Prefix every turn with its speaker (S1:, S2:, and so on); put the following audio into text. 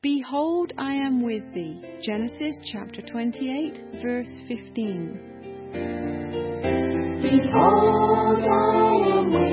S1: Behold, I am with thee. Genesis chapter 28, verse 15.
S2: Behold, I am with